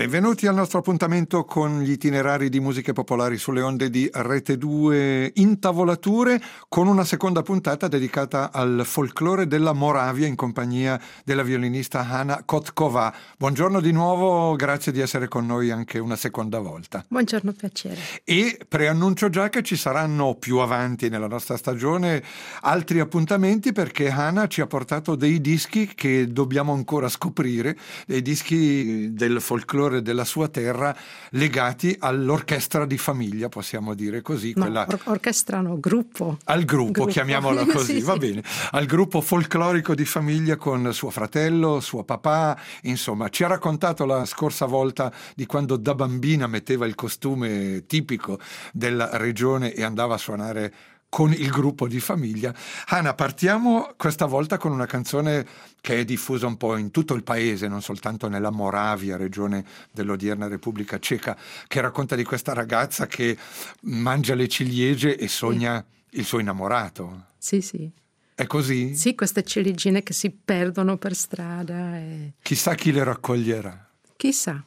Benvenuti al nostro appuntamento con gli itinerari di musiche popolari sulle onde di Rete 2 Intavolature, con una seconda puntata dedicata al folklore della Moravia in compagnia della violinista Hana Kotkova. Buongiorno di nuovo, grazie di essere con noi anche una seconda volta. Buongiorno, piacere. E preannuncio già che ci saranno più avanti nella nostra stagione altri appuntamenti, perché Hana ci ha portato dei dischi che dobbiamo ancora scoprire, dei dischi del folklore della sua terra legati all'orchestra di famiglia, possiamo dire così. No, quella... orchestra no, gruppo. Al gruppo, chiamiamola così, sì, va sì. bene. Al gruppo folclorico di famiglia con suo fratello, suo papà, insomma, ci ha raccontato la scorsa volta di quando da bambina metteva il costume tipico della regione e andava a suonare con il gruppo di famiglia. Hana, partiamo questa volta con una canzone che è diffusa un po' in tutto il paese, non soltanto nella Moravia, regione dell'odierna Repubblica Ceca, che racconta di questa ragazza che mangia le ciliegie e sogna il suo innamorato. Sì, sì. È così? Sì, queste ciliegine che si perdono per strada. Chissà chi le raccoglierà. Chissà.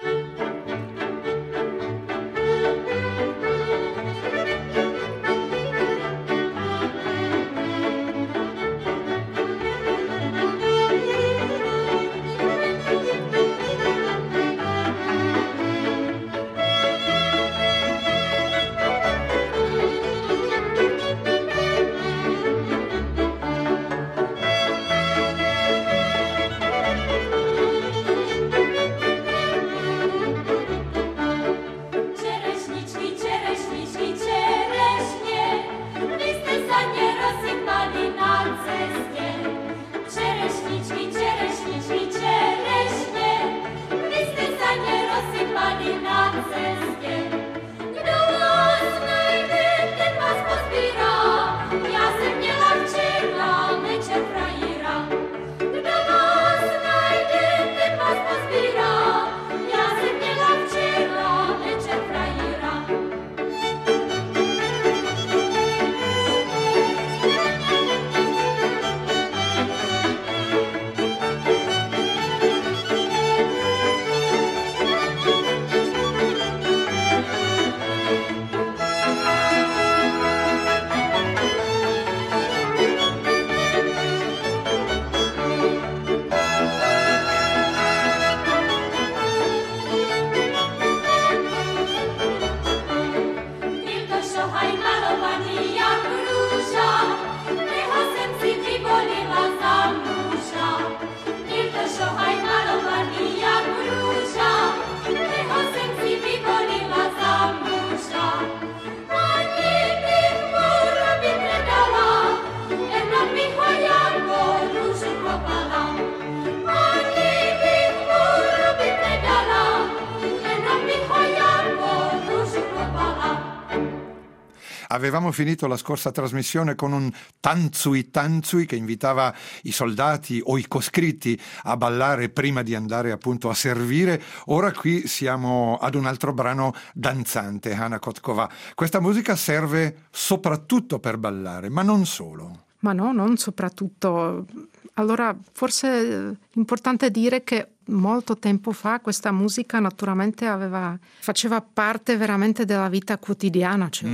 Avevamo finito la scorsa trasmissione con un tanzui tanzui che invitava i soldati o i coscritti a ballare prima di andare appunto a servire. Ora qui siamo ad un altro brano danzante, Hana Kotkova. Questa musica serve soprattutto per ballare, ma non solo. Ma no, non soprattutto. Allora, forse è importante dire che molto tempo fa questa musica naturalmente faceva parte veramente della vita quotidiana, cioè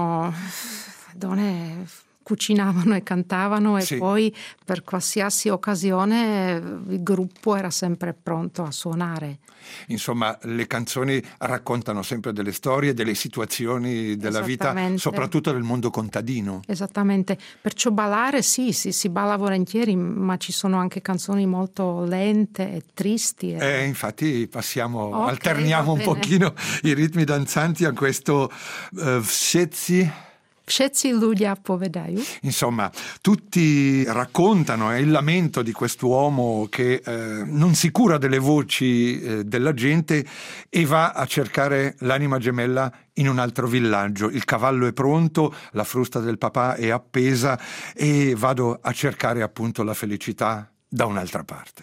donne cucinavano e cantavano e sì. Poi per qualsiasi occasione il gruppo era sempre pronto a suonare. Insomma, le canzoni raccontano sempre delle storie, delle situazioni della vita, soprattutto del mondo contadino. Esattamente, perciò ballare sì, si balla volentieri, ma ci sono anche canzoni molto lente e tristi. Infatti alterniamo un pochino i ritmi danzanti a questo Všetci ľudia povedajú. Insomma, tutti raccontano il lamento di quest'uomo che non si cura delle voci della gente e va a cercare l'anima gemella in un altro villaggio. Il cavallo è pronto, la frusta del papà è appesa e vado a cercare appunto la felicità da un'altra parte.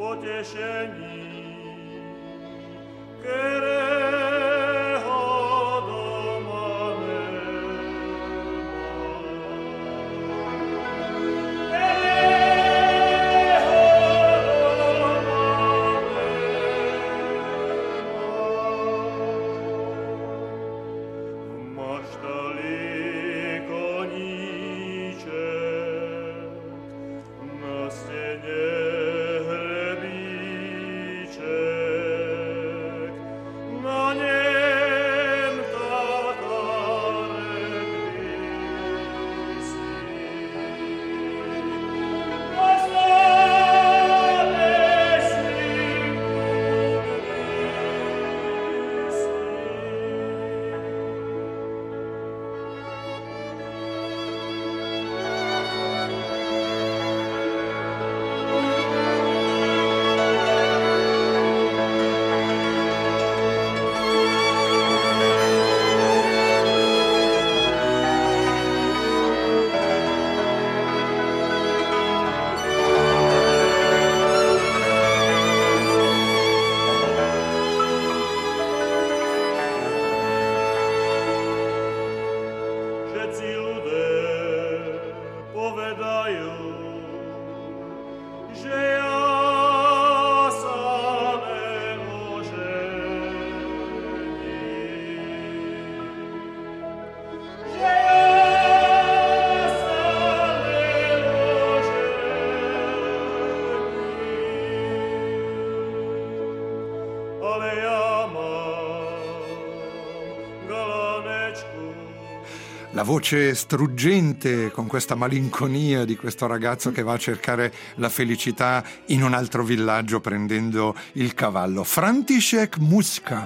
La voce struggente con questa malinconia di questo ragazzo che va a cercare la felicità in un altro villaggio prendendo il cavallo. František Muska,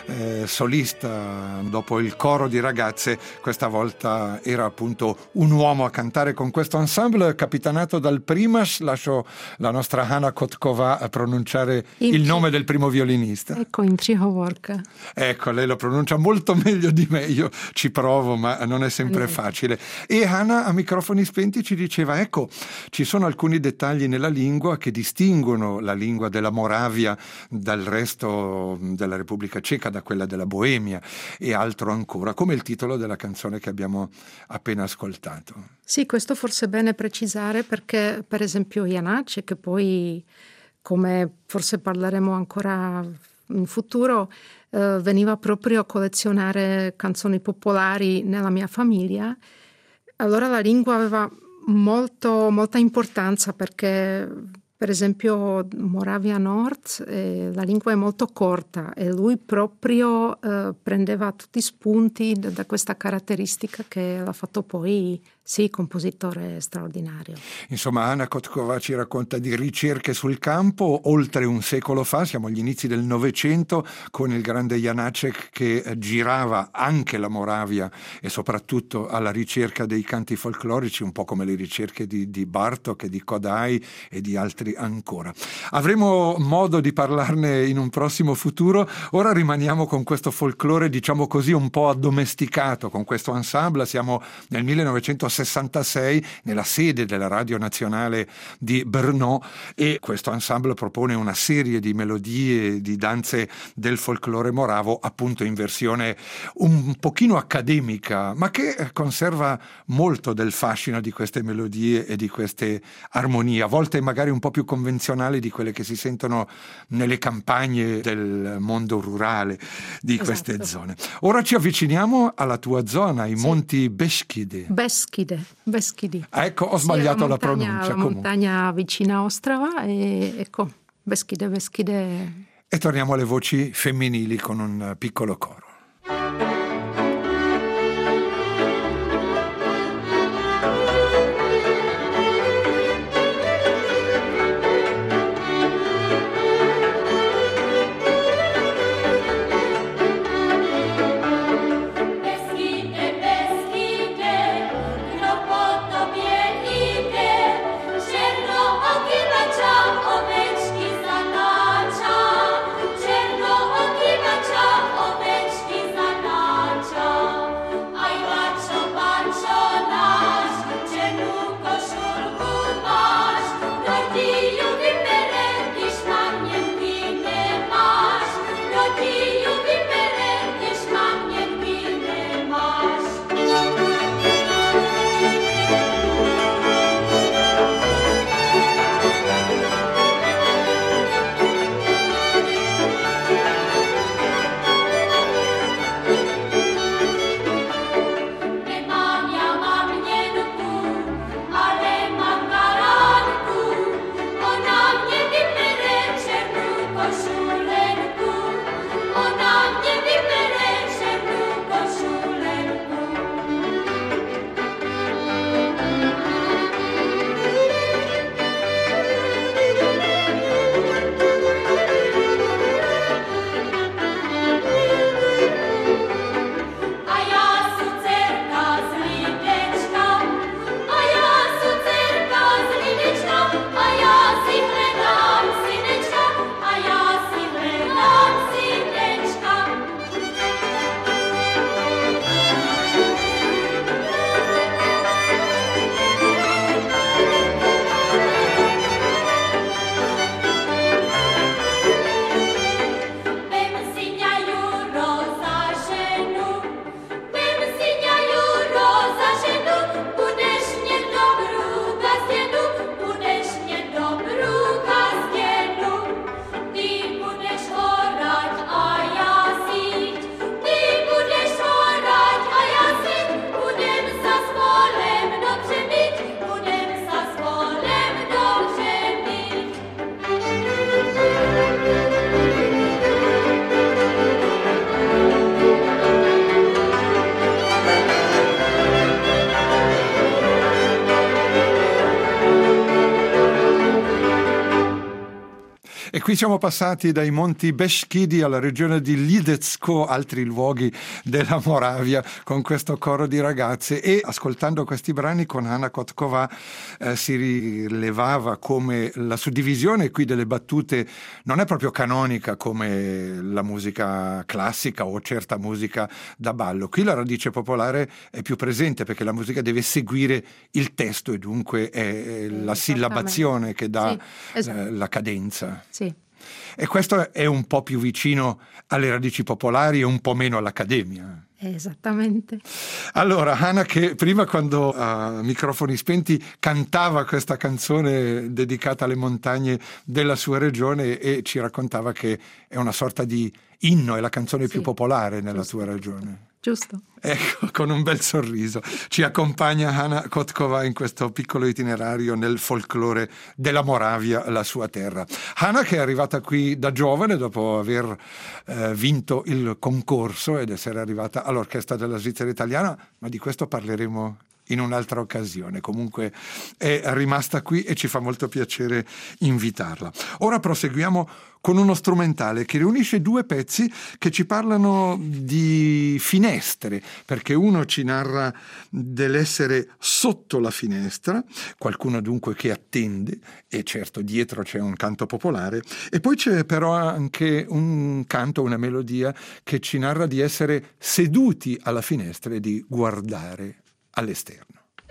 solista dopo il coro di ragazze, questa volta era appunto un uomo a cantare con questo ensemble capitanato dal Primas. Lascio la nostra Hanna Kotkova a pronunciare il nome del primo violinista. Ecco, Jindřich Hovorka. Ecco, lei lo pronuncia molto meglio di me, io ci provo ma non è sempre facile. E Hanna a microfoni spenti ci diceva, ecco, ci sono alcuni dettagli nella lingua che distinguono la lingua della Moravia dal resto della Repubblica Ceca, da quella della Boemia e altro ancora, come il titolo della canzone che abbiamo appena ascoltato. Sì, questo forse è bene precisare perché per esempio Janáček, che poi come forse parleremo ancora in futuro, veniva proprio a collezionare canzoni popolari nella mia famiglia. Allora la lingua aveva molta importanza perché per esempio Moravia Nord la lingua è molto corta e lui proprio prendeva tutti i spunti da questa caratteristica che l'ha fatto poi sì, compositore straordinario. Insomma, Hanna Kotkova ci racconta di ricerche sul campo oltre un secolo fa, siamo agli inizi del Novecento, con il grande Janáček che girava anche la Moravia e soprattutto alla ricerca dei canti folclorici, un po' come le ricerche di Bartók e di Kodály e di altri ancora. Avremo modo di parlarne in un prossimo futuro, ora rimaniamo con questo folklore, diciamo così, un po' addomesticato, con questo ensemble. Siamo nel 1966 nella sede della Radio Nazionale di Brno e questo ensemble propone una serie di melodie, di danze del folklore moravo, appunto in versione un pochino accademica, ma che conserva molto del fascino di queste melodie e di queste armonie, a volte magari un po' più convenzionali di quelle che si sentono nelle campagne del mondo rurale di queste zone. Ora ci avviciniamo alla tua zona, i Monti Beskide. Beskidi. Ecco, ho sbagliato la pronuncia. La montagna vicina a Ostrava e ecco, Beskide. E torniamo alle voci femminili con un piccolo coro. Ovečky qui siamo passati dai monti Beskidi alla regione di Lidecko, altri luoghi della Moravia, con questo coro di ragazze, e ascoltando questi brani con Hana Kotkova si rilevava come la suddivisione qui delle battute non è proprio canonica come la musica classica o certa musica da ballo. Qui la radice popolare è più presente perché la musica deve seguire il testo e dunque è la sillabazione che dà la cadenza. Sì. E questo è un po' più vicino alle radici popolari e un po' meno all'accademia. Esattamente. Allora, Hana, che prima, quando a microfoni spenti cantava questa canzone dedicata alle montagne della sua regione e ci raccontava che è una sorta di inno, è la canzone più popolare nella tua regione. Giusto. Ecco, con un bel sorriso ci accompagna Hana Kotkova in questo piccolo itinerario nel folklore della Moravia, la sua terra. Hana, che è arrivata qui da giovane dopo aver vinto il concorso ed essere arrivata all'Orchestra della Svizzera Italiana, ma di questo parleremo in un'altra occasione. Comunque è rimasta qui e ci fa molto piacere invitarla. Ora proseguiamo con uno strumentale che riunisce due pezzi che ci parlano di finestre, perché uno ci narra dell'essere sotto la finestra, qualcuno dunque che attende, e certo dietro c'è un canto popolare, e poi c'è però anche un canto, una melodia che ci narra di essere seduti alla finestra e di guardare all'esterno.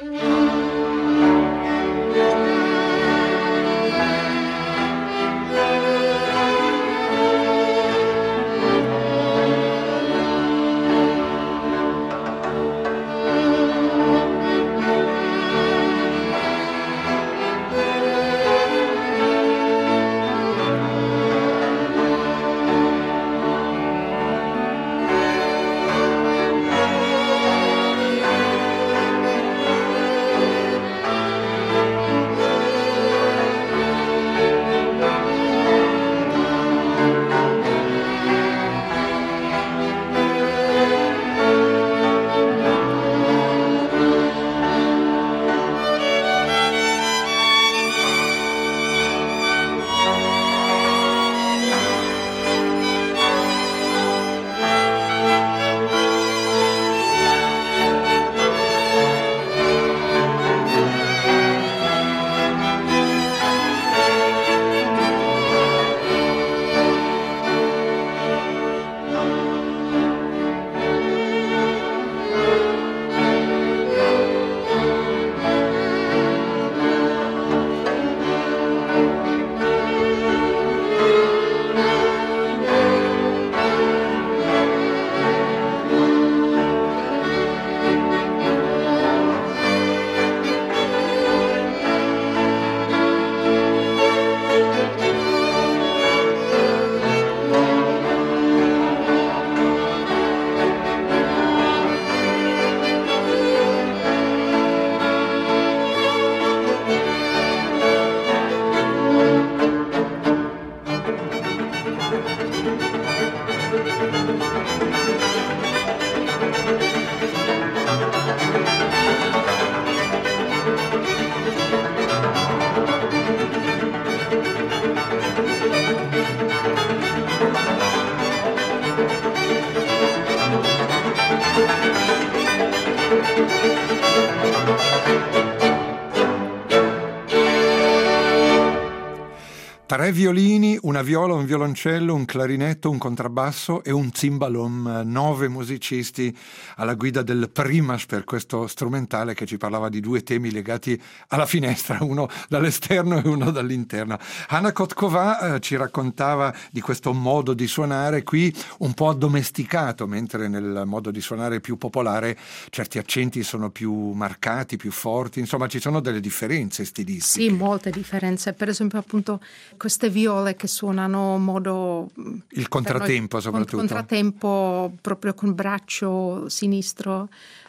Tre violini, una viola, un violoncello, un clarinetto, un contrabbasso e un cimbalom, 9 musicisti alla guida del Primas per questo strumentale che ci parlava di due temi legati alla finestra, uno dall'esterno e uno dall'interno. Hana Kotkova ci raccontava di questo modo di suonare qui un po' addomesticato, mentre nel modo di suonare più popolare certi accenti sono più marcati, più forti, insomma ci sono delle differenze stilistiche. Sì, molte differenze, per esempio appunto queste viole che suonano modo... Il contrattempo noi, soprattutto. Il contrattempo proprio con braccio sinistro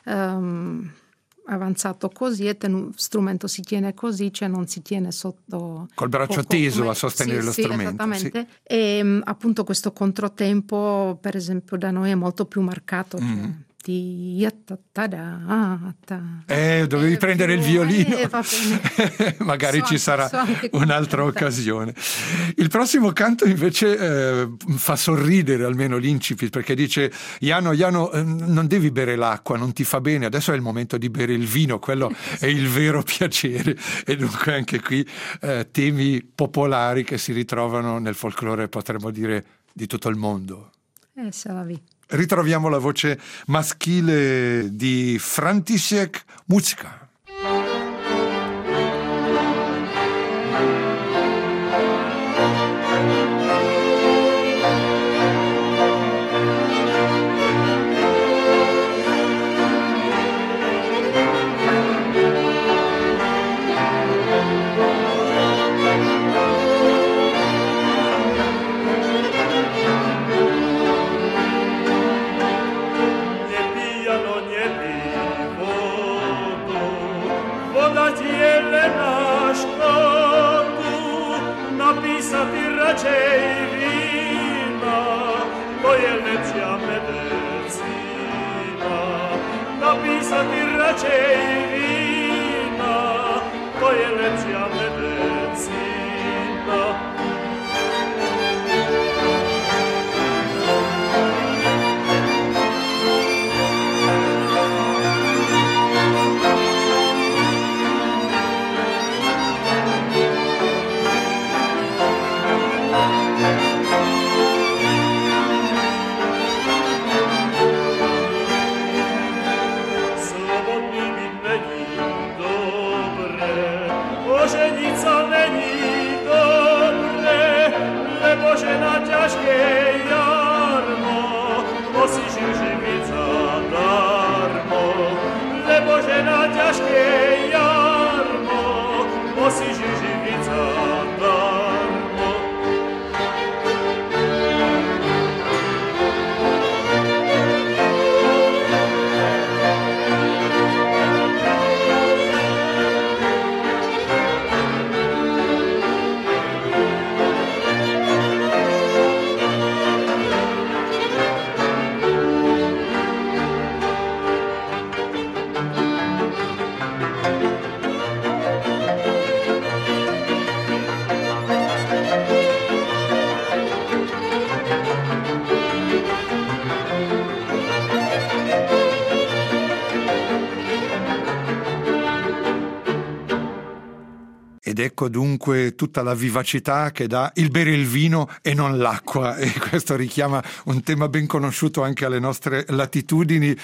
avanzato così e strumento si tiene così, cioè non si tiene sotto... Col braccio teso a sostenere lo strumento. Esattamente. Sì. E appunto questo controtempo per esempio da noi è molto più marcato. Cioè, Dovevi prendere il violino. Magari ci sarà un'altra occasione. Il prossimo canto invece fa sorridere, almeno l'incipit, perché dice: Jano, non devi bere l'acqua, non ti fa bene, adesso è il momento di bere il vino, quello è il vero piacere. E dunque anche qui temi popolari che si ritrovano nel folklore, potremmo dire, di tutto il mondo. Ritroviamo la voce maschile di František Mucka. Napisati raczej wina, bo je lepsza medycyna. Napisati raczej wina, bo je lepsza medycyna. Boże na ciężkie jarmo, nosisz żywica darmo. Le Boże na ciężkie jarmo, nosisz żywica darmo. Ed ecco dunque tutta la vivacità che dà il bere il vino e non l'acqua, e questo richiama un tema ben conosciuto anche alle nostre latitudini,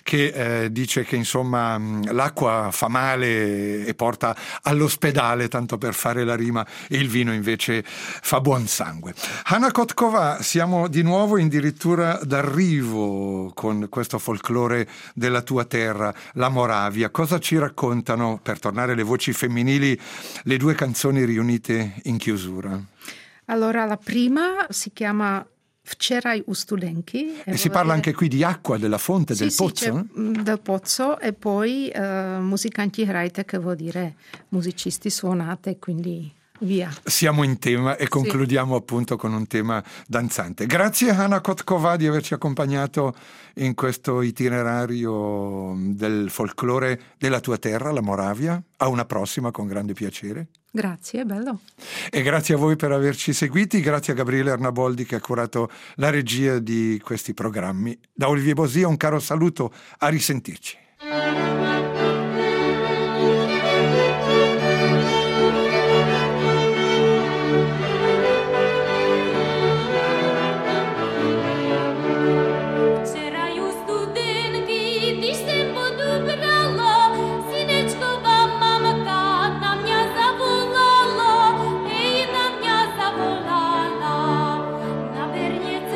che dice che insomma l'acqua fa male e porta all'ospedale, tanto per fare la rima, e il vino invece fa buon sangue. Hanna Kotkova, siamo di nuovo addirittura d'arrivo con questo folklore della tua terra, la Moravia. Cosa ci raccontano, per tornare alle voci femminili, le due canzoni riunite in chiusura? Allora, la prima si chiama Včeraj u Studenki. E si parla anche qui di acqua, della fonte, del pozzo? Sì, del pozzo, e poi musicanti hrajte, che vuol dire musicisti suonate, quindi via. Siamo in tema e concludiamo appunto con un tema danzante. Grazie Hanna Kotkova di averci accompagnato in questo itinerario del folklore della tua terra, la Moravia. A una prossima, con grande piacere. Grazie, bello. E grazie a voi per averci seguiti, grazie a Gabriele Arnaboldi che ha curato la regia di questi programmi. Da Olivier Bosia un caro saluto, a risentirci.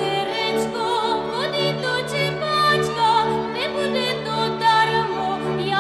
Я